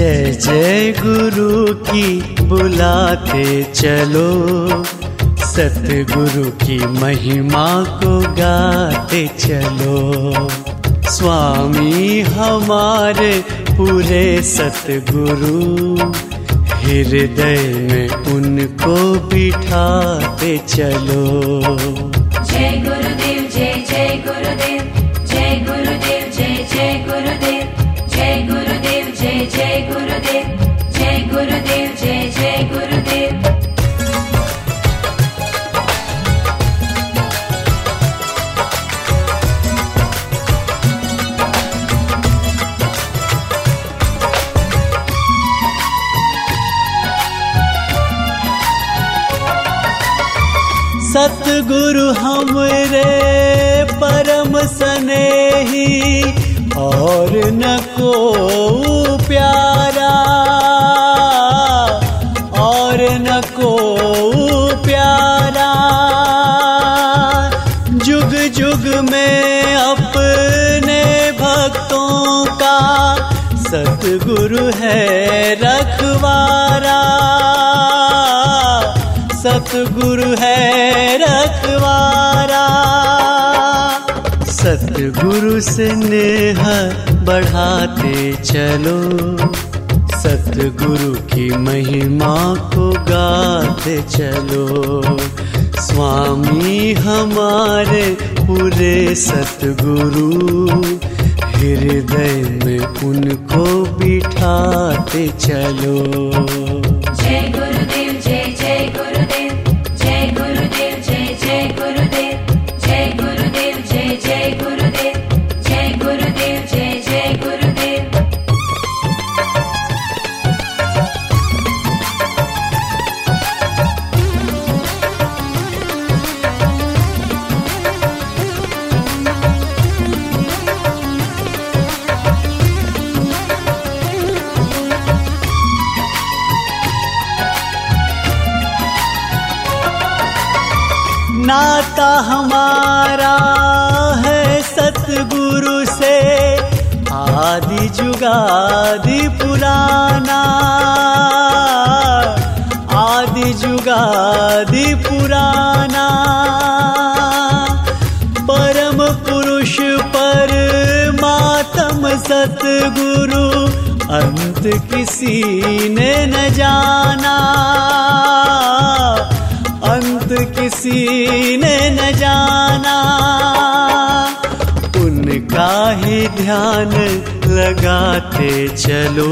जय जय गुरु की बुलाते चलो, सतगुरु की महिमा को गाते चलो। स्वामी हमारे पूरे सतगुरु, हृदय में उनको बिठाते चलो। जय गुरुदेव जय जय गुरुदेव, जय गुरुदेव जय जय गुरुदेव, जय गुरुदेव जय जय गुरुदेव, जय गुरुदेव जय जय गुरुदेव। सतगुरु हमरे परम स्नेही, और न को प्यारा, और न को प्यारा। जुग जुग में अपने भक्तों का सतगुरु है रखवारा, सतगुरु है रखवारा। सतगुरु से नेह बढ़ाते चलो, सतगुरु की महिमा को गाते चलो। स्वामी हमारे पूरे सतगुरु, हृदय में उनको बिठाते चलो। जय गुरुदेव जय जय गुरुदेव, जय गुरुदेव जय जय गुरुदेव, जय गुरुदेव जय जय गुरुदेव, जय गुरुदेव जय जय गुरुदेव। नाता हमारा है सतगुरु से, आदि जुगादि पुराना, आदि जुगादि पुराना। परम पुरुष परमात्म सतगुरु, अंत किसी ने न जाना, अंत किसी ने न जाना। उनका ही ध्यान लगाते चलो,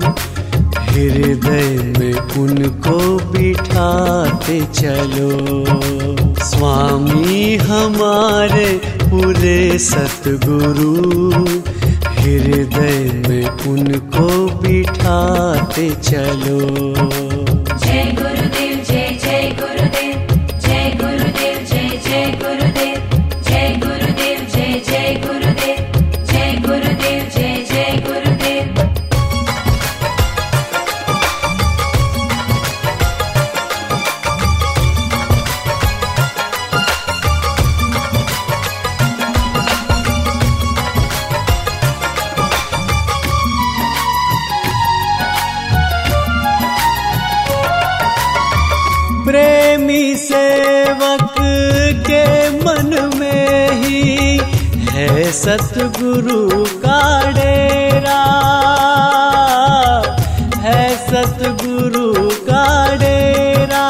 हृदय में उनको बिठाते चलो। स्वामी हमारे पूरे सतगुरु, हृदय में उनको बिठाते चलो। जय गुरुदेव जय जय गुरुदेव, जय गुरुदेव जय जय गुरुदेव, जय गुरुदेव जय जय गुरुदेव, जय गुरुदेव जय जय गुरुदेव। प्रेमी सेवक के मन में ही है सतगुरु का डेरा, है सतगुरु का डेरा।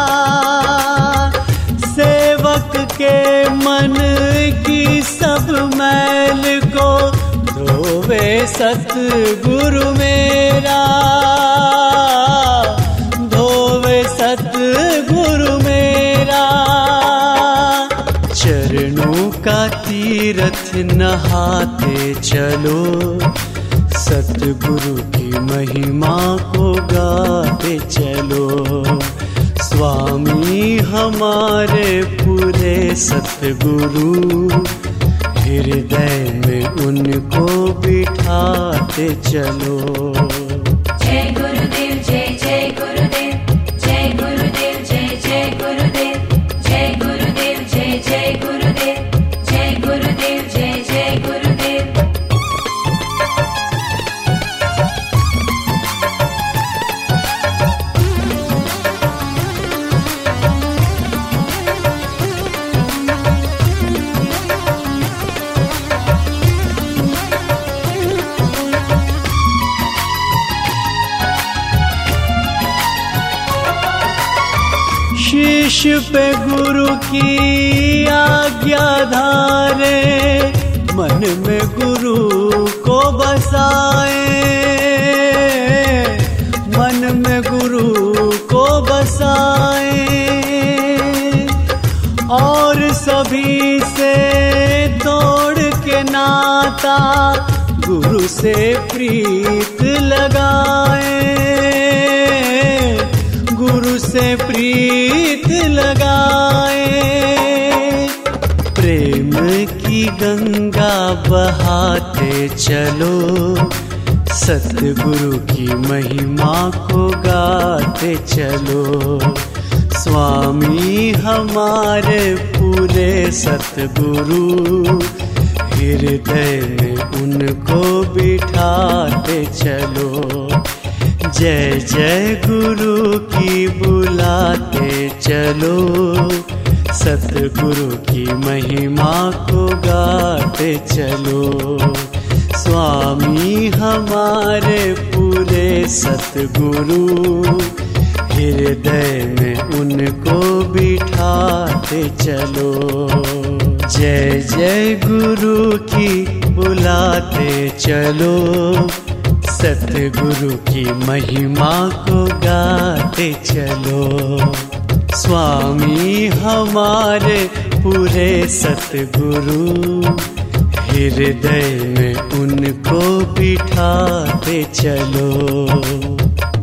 सेवक के मन की सब मैल को धोवे सतगुरु मेरा, धोवे सतगुरु मेरा। चरणों का तीर्थ नहाते चलो, सतगुरु की महिमा को गाते चलो। स्वामी हमारे पूरे सतगुरु, हृदय में उनको बिठाते चलो। जय गुरुदेव जय जय गुरुदेव, जय गुरुदेव जय जय गुरुदेव, जय गुरुदेव जय जय गुरुदेव, जय गुरुदेव जय जय गुरुदेव। पे गुरु की आज्ञा धारे, मन में गुरु को बसाए, मन में गुरु को बसाए, और सभी से तोड़ के नाता गुरु से प्रीत लगाए, गुरु से प्रीत लगाए। प्रेम की गंगा बहाते चलो, सतगुरु की महिमा को गाते चलो। स्वामी हमारे पूरे सतगुरु, हृदय में उनको बिठाते चलो। जय जय गुरु की बुलाते चलो, सतगुरु की महिमा को गाते चलो। स्वामी हमारे पूरे सतगुरु, हृदय में उनको बिठाते चलो। जय जय गुरु की बुलाते चलो, सतगुरु की महिमा को गाते चलो। स्वामी हमारे पूरे सतगुरु, हृदय में उनको बिठाते चलो।